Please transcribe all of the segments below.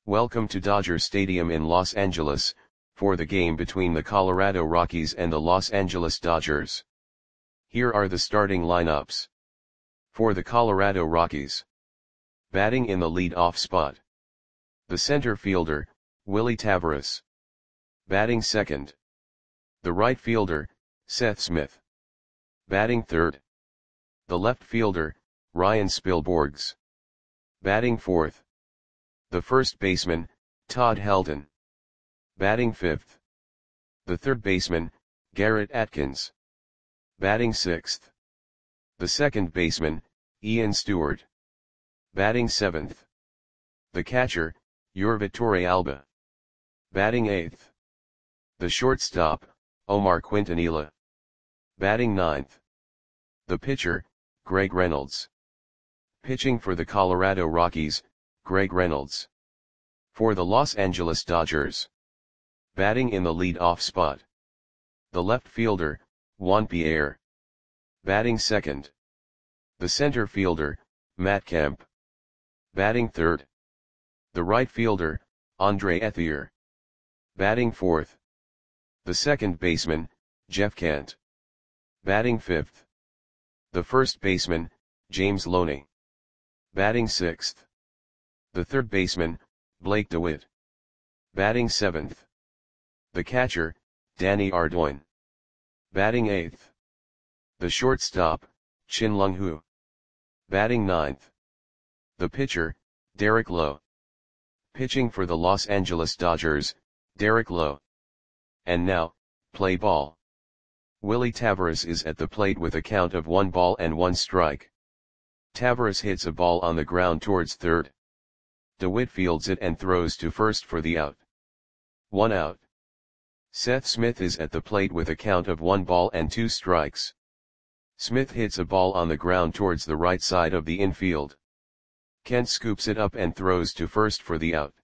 Welcome to Dodger Stadium in Los Angeles, for the game between the Colorado Rockies and the Los Angeles Dodgers. Here are the starting lineups. For the Colorado Rockies. Batting in the lead-off spot. The center fielder, Willy Taveras. Batting second. The right fielder, Seth Smith. Batting third. The left fielder, Ryan Spilborghs. Batting fourth. The first baseman, Todd Helton. Batting fifth. The third baseman, Garrett Atkins. Batting sixth. The second baseman, Ian Stewart. Batting seventh. The catcher, Yurvi Torrealba. Batting eighth. The shortstop, Omar Quintanilla. Batting ninth. The pitcher, Greg Reynolds. Pitching for the Colorado Rockies, Greg Reynolds. For the Los Angeles Dodgers. Batting in the lead-off spot. The left fielder, Juan Pierre. Batting second. The center fielder, Matt Kemp. Batting third. The right fielder, Andre Ethier. Batting fourth. The second baseman, Jeff Kent. Batting fifth. The first baseman, James Loney. Batting sixth. The third baseman, Blake DeWitt. Batting seventh. The catcher, Danny Ardoin. Batting eighth. The shortstop, Chin Lung Hu. Batting ninth. The pitcher, Derek Lowe. Pitching for the Los Angeles Dodgers, Derek Lowe. And now, play ball. Willy Taveras is at the plate with a count of 1 strike. Taveras hits a ball on the ground towards third. DeWitt fields it and throws to first for the out. 1 out. Seth Smith is at the plate with a count of 1 strikes. Smith hits a ball on the ground towards the right side of the infield. Kent scoops it up and throws to first for the out.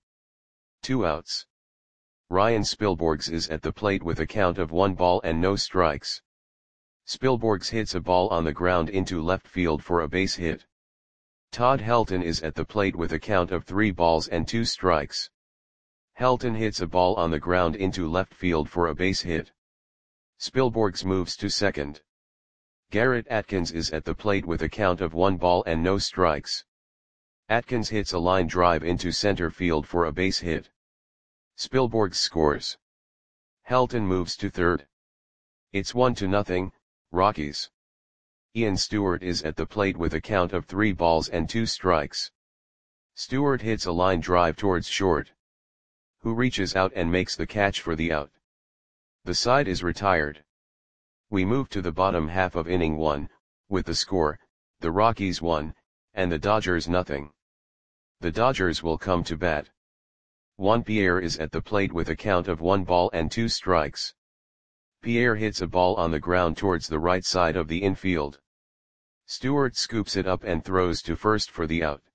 2 outs. Ryan Spilborghs is at the plate with a count of 1 strikes. Spilborghs hits a ball on the ground into left field for a base hit. Todd Helton is at the plate with a count of 3 strikes. Helton hits a ball on the ground into left field for a base hit. Spilborghs moves to second. Garrett Atkins is at the plate with a count of 1 strikes. Atkins hits a line drive into center field for a base hit. Spilborghs scores. Helton moves to third. It's 1-0, Rockies. Ian Stewart is at the plate with a count of 3 strikes. Stewart hits a line drive towards short. Who reaches out and makes the catch for the out. The side is retired. We move to the bottom half of inning 1, with the score, the Rockies 1, and the Dodgers 0. The Dodgers will come to bat. Juan Pierre is at the plate with a count of 1 strikes. Pierre hits a ball on the ground towards the right side of the infield. Stewart scoops it up and throws to first for the out.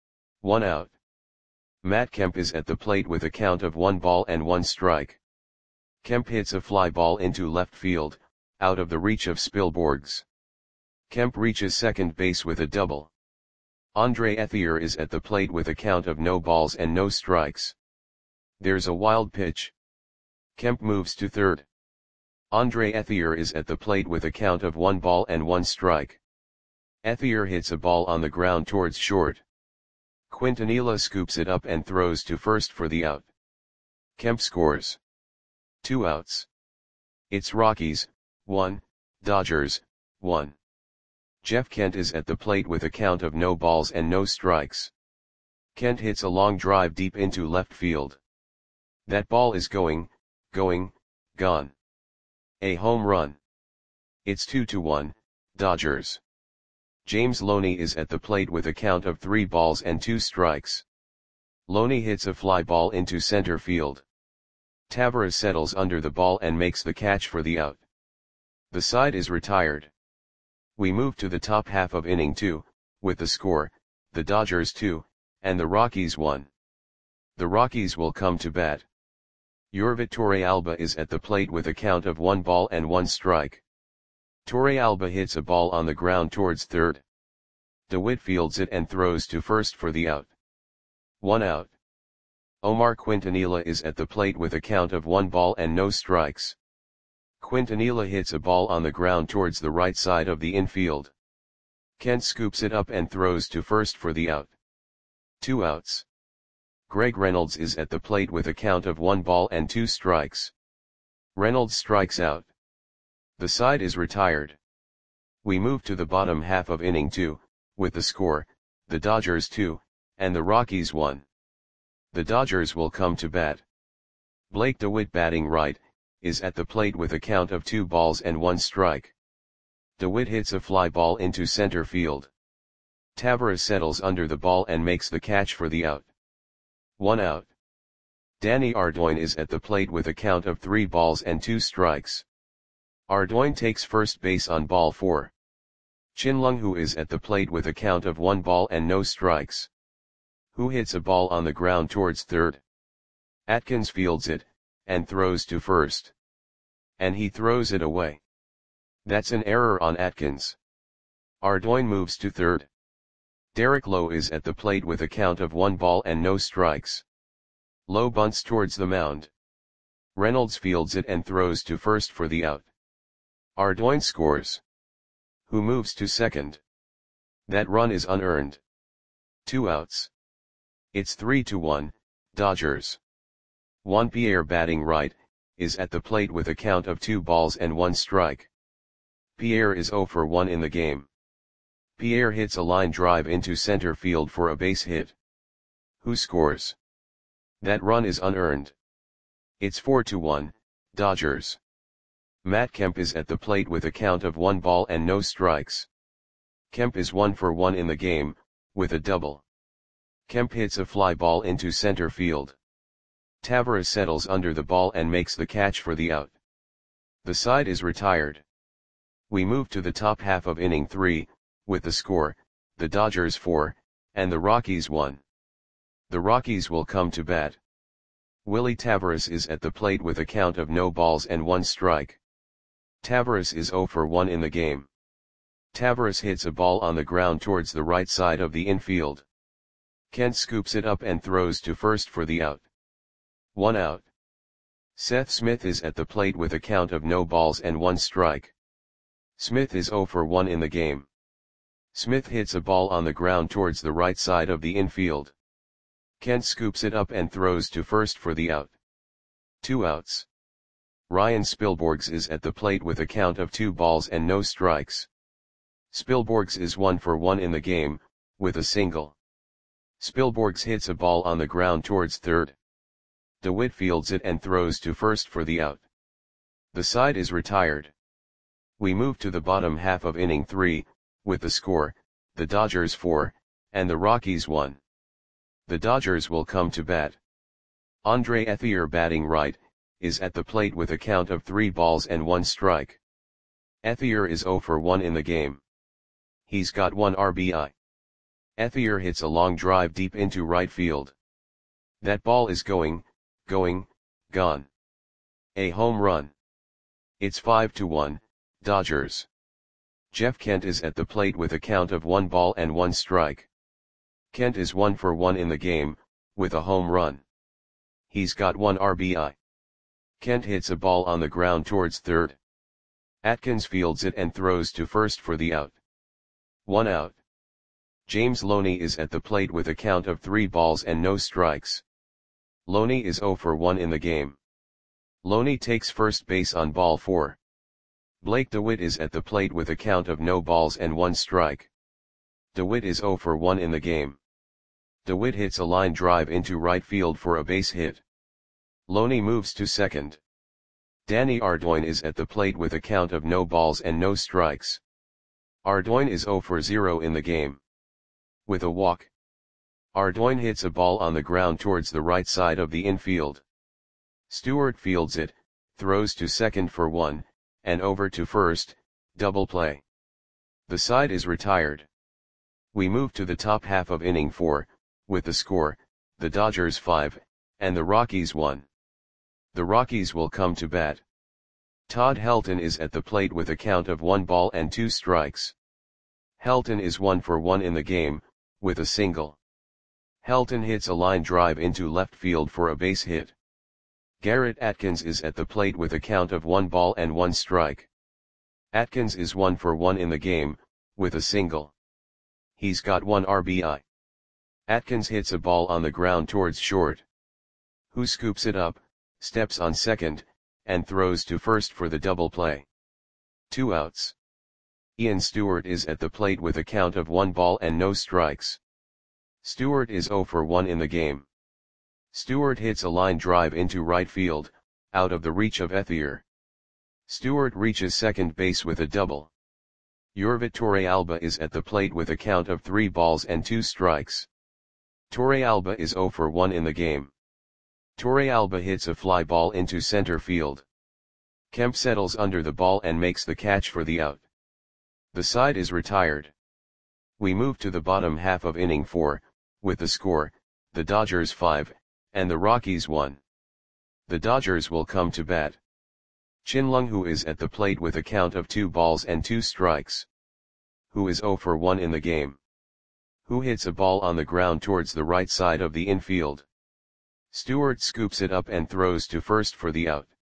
1 out. Matt Kemp is at the plate with a count of 1 strike. Kemp hits a fly ball into left field, out of the reach of Spilborghs. Kemp reaches second base with a double. Andre Ethier is at the plate with a count of no strikes. There's a wild pitch. Kemp moves to third. Andre Ethier is at the plate with a count of 1 strike. Ethier hits a ball on the ground towards short. Quintanilla scoops it up and throws to first for the out. Kemp scores. 2 outs. It's Rockies, 1, Dodgers, 1. Jeff Kent is at the plate with a count of no strikes. Kent hits a long drive deep into left field. That ball is going, gone. A home run. It's 2-1, Dodgers. James Loney is at the plate with a count of 3 strikes. Loney hits a fly ball into center field. Taveras settles under the ball and makes the catch for the out. The side is retired. We move to the top half of inning 2, with the score, the Dodgers 2, and the Rockies 1. The Rockies will come to bat. Yurvi Torrealba is at the plate with a count of 1 strike. Torrealba hits a ball on the ground towards third. DeWitt fields it and throws to first for the out. 1 out. Omar Quintanilla is at the plate with a count of 1 ball and no strikes. Quintanilla hits a ball on the ground towards the right side of the infield. Kent scoops it up and throws to first for the out. 2 outs. Greg Reynolds is at the plate with a count of 1 ball and 2 strikes. Reynolds strikes out. The side is retired. We move to the bottom half of inning 2, with the score, the Dodgers 2, and the Rockies 1. The Dodgers will come to bat. Blake DeWitt, batting right, is at the plate with a count of 2 balls and 1 strike. DeWitt hits a fly ball into center field. Taveras settles under the ball and makes the catch for the out. 1 out. Danny Ardoin is at the plate with a count of 3 balls and 2 strikes. Ardoin takes first base on ball 4. Chin-Lung Hu is at the plate with a count of 1 ball and no strikes. Hu hits a ball on the ground towards third. Atkins fields it, and throws to first. And he throws it away. That's an error on Atkins. Ardoin moves to third. Derek Lowe is at the plate with a count of 1 ball and no strikes. Lowe bunts towards the mound. Reynolds fields it and throws to first for the out. Ardoin scores. Hu moves to second. That run is unearned. 2 outs. It's 3-1, Dodgers. Juan Pierre, batting right, is at the plate with a count of 2 balls and 1 strike. Pierre is 0 for 1 in the game. Pierre hits a line drive into center field for a base hit. Hu scores. That run is unearned. It's 4-1, Dodgers. Matt Kemp is at the plate with a count of 1 ball and no strikes. Kemp is 1 for 1 in the game, with a double. Kemp hits a fly ball into center field. Taveras settles under the ball and makes the catch for the out. The side is retired. We move to the top half of inning 3, with the score, the Dodgers 4, and the Rockies 1. The Rockies will come to bat. Willie Taveras is at the plate with a count of no balls and 1 strike. Taveras is 0 for 1 in the game. Taveras hits a ball on the ground towards the right side of the infield. Kent scoops it up and throws to first for the out. 1 out. Seth Smith is at the plate with a count of no balls and 1 strike. Smith is 0 for 1 in the game. Smith hits a ball on the ground towards the right side of the infield. Kent scoops it up and throws to first for the out. 2 outs. Ryan Spilborghs is at the plate with a count of 2 balls and no strikes. Spilborghs is 1 for 1 in the game, with a single. Spilborghs hits a ball on the ground towards third. DeWitt fields it and throws to first for the out. The side is retired. We move to the bottom half of inning 3, with the score, the Dodgers 4, and the Rockies 1. The Dodgers will come to bat. Andre Ethier, batting right, is at the plate with a count of 3 balls and 1 strike. Ethier is 0 for 1 in the game. He's got 1 RBI. Ethier hits a long drive deep into right field. That ball is gone. A home run. It's 5-1, Dodgers. Jeff Kent is at the plate with a count of 1 ball and 1 strike. Kent is 1 for 1 in the game, with a home run. He's got 1 RBI. Kent hits a ball on the ground towards third. Atkins fields it and throws to first for the out. 1 out. James Loney is at the plate with a count of 3 balls and no strikes. Loney is 0 for 1 in the game. Loney takes first base on ball 4. Blake DeWitt is at the plate with a count of no balls and 1 strike. DeWitt is 0 for 1 in the game. DeWitt hits a line drive into right field for a base hit. Loney moves to second. Danny Ardoin is at the plate with a count of no balls and no strikes. Ardoin is 0 for 0 in the game. With a walk. Ardoin hits a ball on the ground towards the right side of the infield. Stewart fields it, throws to second for 1, and over to first, double play. The side is retired. We move to the top half of inning 4, with the score, the Dodgers 5, and the Rockies 1. The Rockies will come to bat. Todd Helton is at the plate with a count of 1 ball and 2 strikes. Helton is 1 for 1 in the game, with a single. Helton hits a line drive into left field for a base hit. Garrett Atkins is at the plate with a count of 1 ball and 1 strike. Atkins is 1 for 1 in the game, with a single. He's got 1 RBI. Atkins hits a ball on the ground towards short. Who scoops it up, steps on second, and throws to first for the double play. 2 outs. Ian Stewart is at the plate with a count of 1 ball and no strikes. Stewart is 0 for 1 in the game. Stewart hits a line drive into right field, out of the reach of Ethier. Stewart reaches second base with a double. Yorvit Torrealba is at the plate with a count of 3 balls and 2 strikes. Torrealba is 0 for 1 in the game. Torrealba hits a fly ball into center field. Kemp settles under the ball and makes the catch for the out. The side is retired. We move to the bottom half of inning 4, with the score, the Dodgers 5, and the Rockies 1. The Dodgers will come to bat. Chin-Lung Hu is at the plate with a count of 2 balls and 2 strikes. Hu is 0 for 1 in the game. Hu hits a ball on the ground towards the right side of the infield. Stewart scoops it up and throws to first for the out.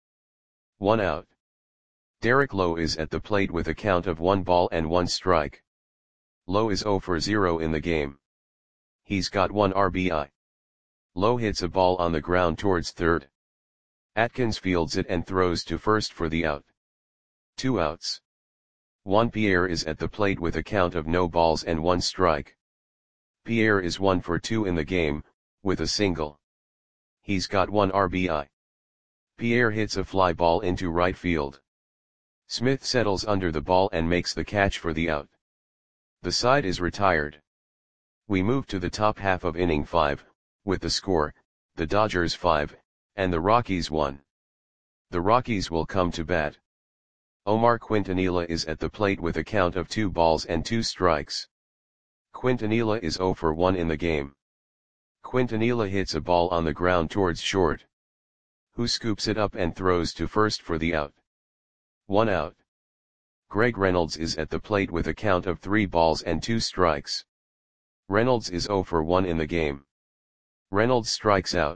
1 out. Derek Lowe is at the plate with a count of 1 ball and 1 strike. Lowe is 0 for 0 in the game. He's got 1 RBI. Lowe hits a ball on the ground towards third. Atkins fields it and throws to first for the out. 2 outs. Juan Pierre is at the plate with a count of no balls and 1 strike. Pierre is 1 for 2 in the game, with a single. He's got 1 RBI. Pierre hits a fly ball into right field. Smith settles under the ball and makes the catch for the out. The side is retired. We move to the top half of inning 5, with the score, the Dodgers 5, and the Rockies 1. The Rockies will come to bat. Omar Quintanilla is at the plate with a count of 2 balls and 2 strikes. Quintanilla is 0 for 1 in the game. Quintanilla hits a ball on the ground towards short. Who scoops it up and throws to first for the out. 1 out. Greg Reynolds is at the plate with a count of 3 balls and 2 strikes. Reynolds is 0 for 1 in the game. Reynolds strikes out.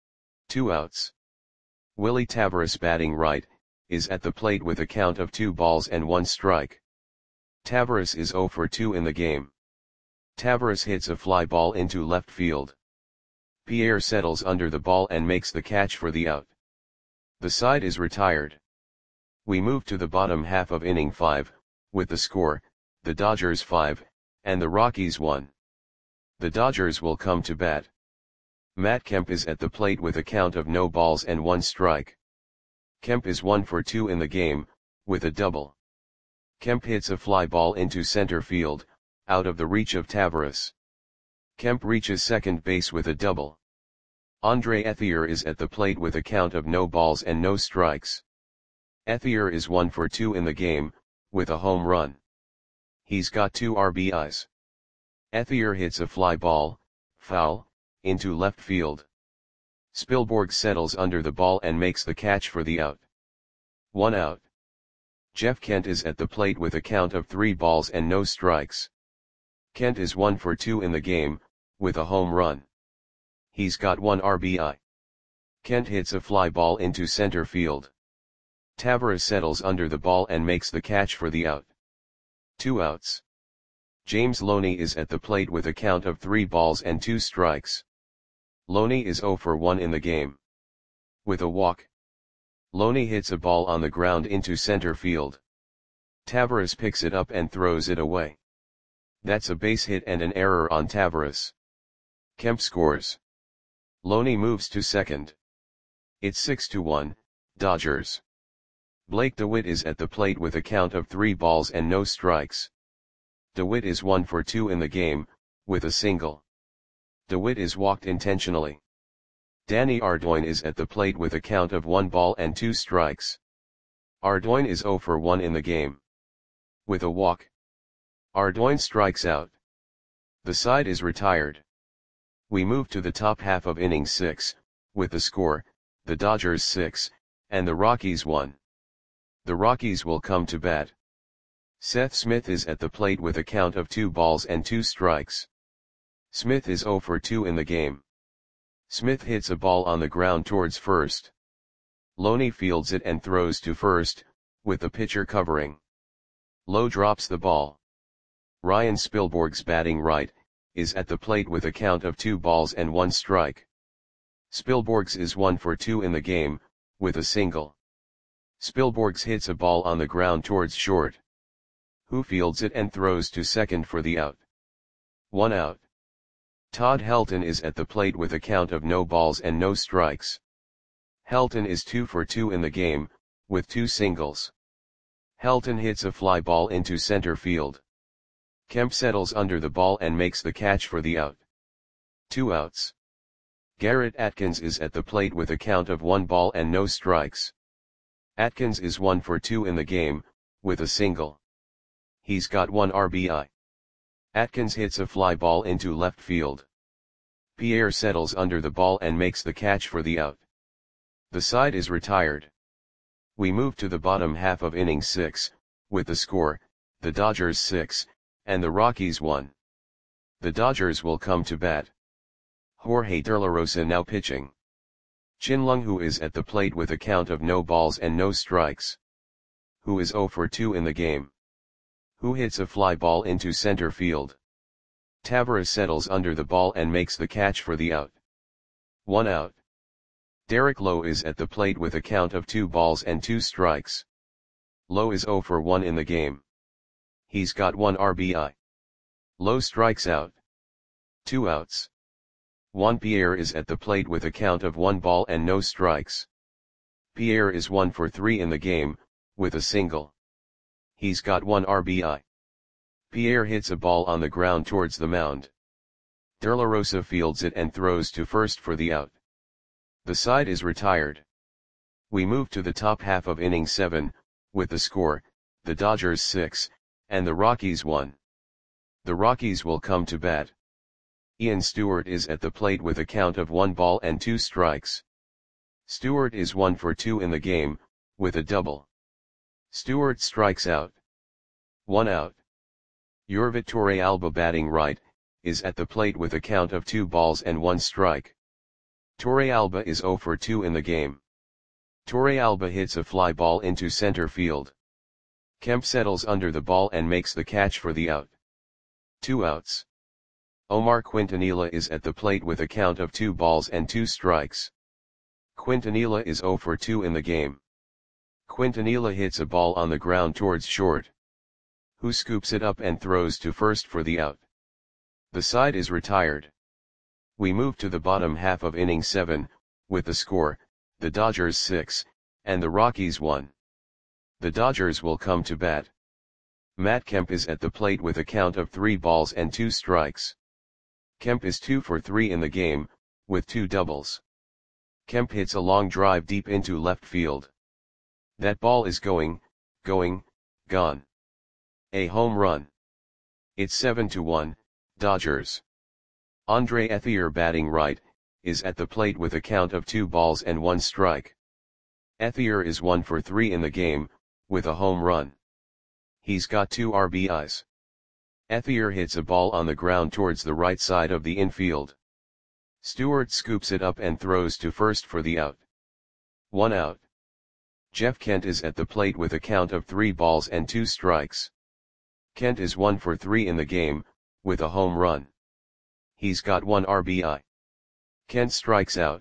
2 outs. Willie Taveras, batting right, is at the plate with a count of 2 balls and 1 strike. Taveras is 0 for 2 in the game. Taveras hits a fly ball into left field. Pierre settles under the ball and makes the catch for the out. The side is retired. We move to the bottom half of inning 5, with the score, the Dodgers 5, and the Rockies 1. The Dodgers will come to bat. Matt Kemp is at the plate with a count of no balls and 1 strike. Kemp is 1 for 2 in the game, with a double. Kemp hits a fly ball into center field, out of the reach of Taveras. Kemp reaches second base with a double. Andre Ethier is at the plate with a count of no balls and no strikes. Ethier is 1 for 2 in the game, with a home run. He's got 2 RBIs. Ethier hits a fly ball, foul, into left field. Spielborg settles under the ball and makes the catch for the out. 1 out. Jeff Kent is at the plate with a count of 3 balls and no strikes. Kent is 1 for 2 in the game, with a home run. He's got 1 RBI. Kent hits a fly ball into center field. Taveras settles under the ball and makes the catch for the out. 2 outs. James Loney is at the plate with a count of 3 balls and 2 strikes. Loney is 0 for 1 in the game. With a walk. Loney hits a ball on the ground into center field. Taveras picks it up and throws it away. That's a base hit and an error on Taveras. Kemp scores. Loney moves to second. It's 6-1, Dodgers. Blake DeWitt is at the plate with a count of 3 balls and no strikes. DeWitt is 1 for 2 in the game, with a single. DeWitt is walked intentionally. Danny Ardoin is at the plate with a count of 1 ball and 2 strikes. Ardoin is 0 for 1 in the game. With a walk. Ardoin strikes out. The side is retired. We move to the top half of inning 6, with the score, the Dodgers 6, and the Rockies 1. The Rockies will come to bat. Seth Smith is at the plate with a count of 2 balls and 2 strikes. Smith is 0 for 2 in the game. Smith hits a ball on the ground towards first. Loney fields it and throws to first, with the pitcher covering. Lowe drops the ball. Ryan Spilborghs, batting right, is at the plate with a count of 2 balls and 1 strike. Spilborghs is 1 for 2 in the game, with a single. Spilborghs hits a ball on the ground towards short. Who fields it and throws to second for the out. 1 out. Todd Helton is at the plate with a count of no balls and no strikes. Helton is 2 for 2 in the game, with 2 singles. Helton hits a fly ball into center field. Kemp settles under the ball and makes the catch for the out. 2 outs. Garrett Atkins is at the plate with a count of 1 ball and no strikes. Atkins is 1 for 2 in the game, with a single. He's got 1 RBI. Atkins hits a fly ball into left field. Pierre settles under the ball and makes the catch for the out. The side is retired. We move to the bottom half of inning 6, with the score, the Dodgers 6, and the Rockies 1. The Dodgers will come to bat. Jorge De La Rosa now pitching. Chin Lung, who is at the plate with a count of no balls and no strikes. Who is 0 for 2 in the game. Who hits a fly ball into center field. Tavares settles under the ball and makes the catch for the out. 1 out. Derek Lowe is at the plate with a count of 2 balls and 2 strikes. Lowe is 0 for 1 in the game. He's got 1 RBI. Lowe strikes out. 2 outs. Juan Pierre is at the plate with a count of 1 ball and no strikes. Pierre is 1 for 3 in the game, with a single. He's got 1 RBI. Pierre hits a ball on the ground towards the mound. De La Rosa fields it and throws to first for the out. The side is retired. We move to the top half of inning 7, with the score, the Dodgers 6, and the Rockies 1. The Rockies will come to bat. Ian Stewart is at the plate with a count of 1 ball and 2 strikes. Stewart is 1 for 2 in the game, with a double. Stewart strikes out. 1 out. Yorvit Torrealba, batting right, is at the plate with a count of 2 balls and 1 strike. Torrealba is 0 for 2 in the game. Torrealba hits a fly ball into center field. Kemp settles under the ball and makes the catch for the out. 2 outs. Omar Quintanilla is at the plate with a count of 2 balls and 2 strikes. Quintanilla is 0 for 2 in the game. Quintanilla hits a ball on the ground towards short. Who scoops it up and throws to first for the out. The side is retired. We move to the bottom half of inning 7, with the score, the Dodgers 6, and the Rockies 1. The Dodgers will come to bat. Matt Kemp is at the plate with a count of 3 balls and 2 strikes. Kemp is 2 for 3 in the game, with 2 doubles. Kemp hits a long drive deep into left field. That ball is going, gone. A home run. It's 7-1, Dodgers. Andre Ethier, batting right, is at the plate with a count of 2 balls and 1 strike. Ethier is 1 for 3 in the game, with a home run. He's got 2 RBIs. Ethier hits a ball on the ground towards the right side of the infield. Stewart scoops it up and throws to first for the out. 1 out. Jeff Kent is at the plate with a count of 3 balls and 2 strikes. Kent is 1 for 3 in the game, with a home run. He's got 1 RBI. Kent strikes out.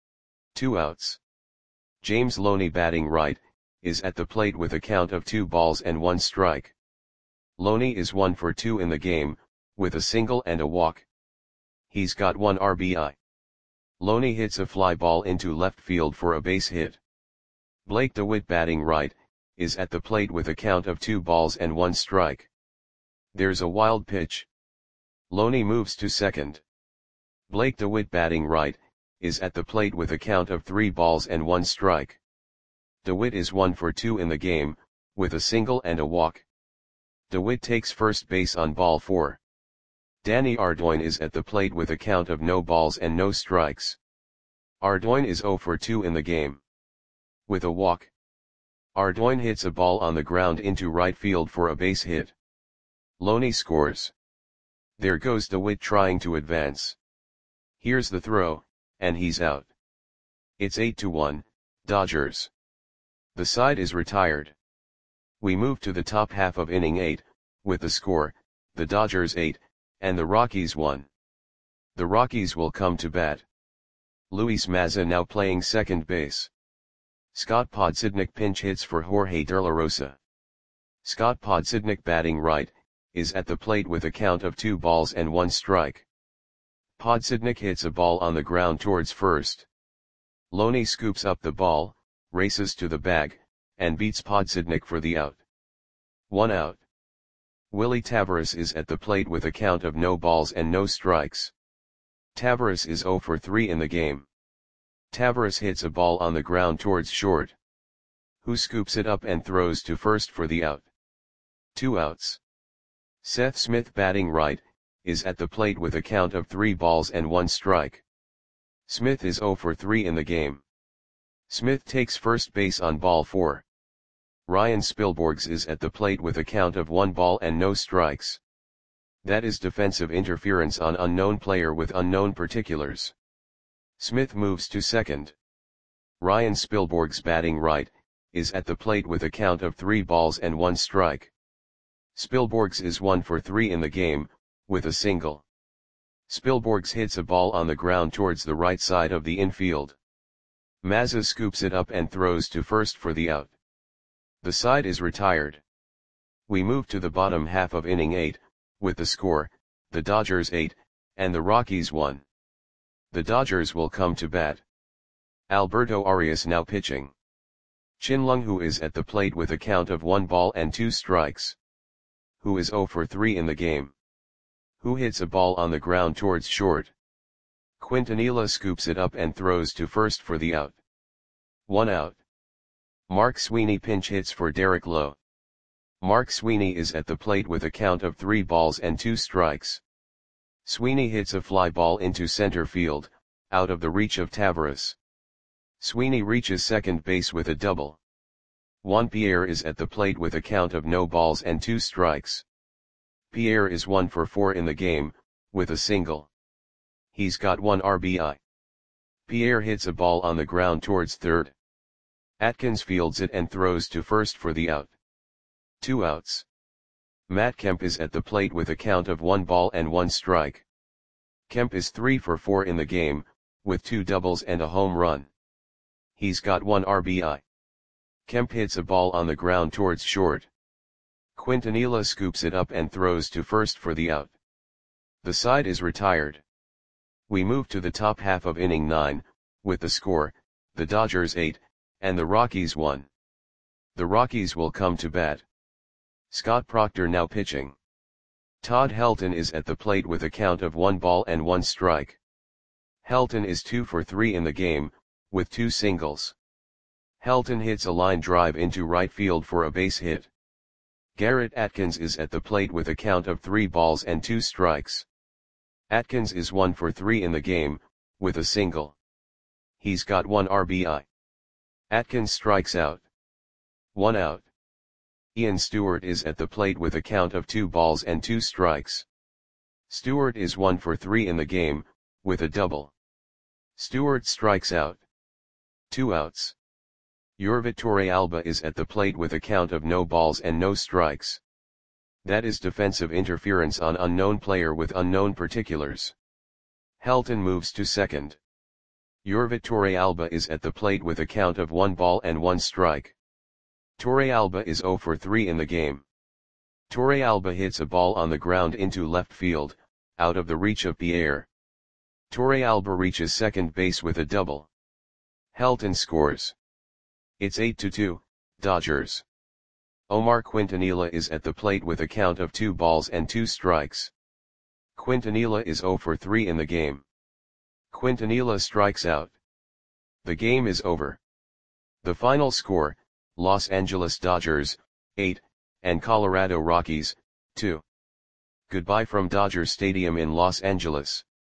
2 outs. James Loney, batting right, is at the plate with a count of 2 balls and 1 strike. Loney is 1 for 2 in the game, with a single and a walk. He's got 1 RBI. Loney hits a fly ball into left field for a base hit. Blake DeWitt, batting right, is at the plate with a count of 2 balls and 1 strike. There's a wild pitch. Loney moves to second. Blake DeWitt, batting right, is at the plate with a count of 3 balls and 1 strike. DeWitt is 1 for 2 in the game, with a single and a walk. DeWitt takes first base on ball 4. Danny Ardoin is at the plate with a count of no balls and no strikes. Ardoin is 0 for 2 in the game. With a walk. Ardoin hits a ball on the ground into right field for a base hit. Loney scores. There goes DeWitt trying to advance. Here's the throw, and he's out. It's 8-1, Dodgers. The side is retired. We move to the top half of inning 8, with the score, the Dodgers 8, and the Rockies 1. The Rockies will come to bat. Luis Mazza now playing second base. Scott Podsednik pinch hits for Jorge De La Rosa. Scott Podsednik batting right, is at the plate with a count of 2 balls and 1 strike. Podsednik hits a ball on the ground towards first. Loney scoops up the ball, races to the bag, and beats Podsednik for the out. 1 out. Willie Taveras is at the plate with a count of no balls and no strikes. Taveras is 0 for 3 in the game. Taveras hits a ball on the ground towards short. Who scoops it up and throws to first for the out. 2 outs. Seth Smith batting right, is at the plate with a count of 3 balls and 1 strike. Smith is 0 for 3 in the game. Smith takes first base on ball 4. Ryan Spilborghs is at the plate with a count of 1 ball and no strikes. That is defensive interference on unknown player with unknown particulars. Smith moves to second. Ryan Spilborghs batting right, is at the plate with a count of 3 balls and 1 strike. Spilborghs is 1 for 3 in the game, with a single. Spilborghs hits a ball on the ground towards the right side of the infield. Mazza scoops it up and throws to first for the out. The side is retired. We move to the bottom half of inning 8, with the score, the Dodgers 8, and the Rockies 1. The Dodgers will come to bat. Alberto Arias now pitching. Chin Lung, who is at the plate with a count of 1 ball and 2 strikes. Who is 0 for 3 in the game. Who hits a ball on the ground towards short. Quintanilla scoops it up and throws to first for the out. 1 out. Mark Sweeney pinch hits for Derek Lowe. Mark Sweeney is at the plate with a count of 3 balls and 2 strikes. Sweeney hits a fly ball into center field, out of the reach of Taveras. Sweeney reaches second base with a double. Juan Pierre is at the plate with a count of no balls and 2 strikes. Pierre is 1 for 4 in the game, with a single. He's got 1 RBI. Pierre hits a ball on the ground towards third. Atkins fields it and throws to first for the out. 2 outs. Matt Kemp is at the plate with a count of 1 ball and 1 strike. Kemp is 3 for 4 in the game, with 2 doubles and a home run. He's got 1 RBI. Kemp hits a ball on the ground towards short. Quintanilla scoops it up and throws to first for the out. The side is retired. We move to the top half of inning 9, with the score, the Dodgers 8, and the Rockies 1. The Rockies will come to bat. Scott Proctor now pitching. Todd Helton is at the plate with a count of 1 ball and 1 strike. Helton is 2 for 3 in the game, with 2 singles. Helton hits a line drive into right field for a base hit. Garrett Atkins is at the plate with a count of 3 balls and 2 strikes. Atkins is 1 for 3 in the game, with a single. He's got 1 RBI. Atkins strikes out. 1 out. Ian Stewart is at the plate with a count of 2 balls and 2 strikes. Stewart is 1 for 3 in the game, with a double. Stewart strikes out. 2 outs. Yorvi Torrealba is at the plate with a count of no balls and no strikes. That is defensive interference on unknown player with unknown particulars. Helton moves to second. Yorvi Torrealba is at the plate with a count of 1 ball and 1 strike. Torrealba is 0 for 3 in the game. Torrealba hits a ball on the ground into left field, out of the reach of Pierre. Torrealba reaches second base with a double. Helton scores. It's 8-2, Dodgers. Omar Quintanilla is at the plate with a count of 2 balls and 2 strikes. Quintanilla is 0 for 3 in the game. Quintanilla strikes out. The game is over. The final score, Los Angeles Dodgers, 8, and Colorado Rockies, 2. Goodbye from Dodger Stadium in Los Angeles.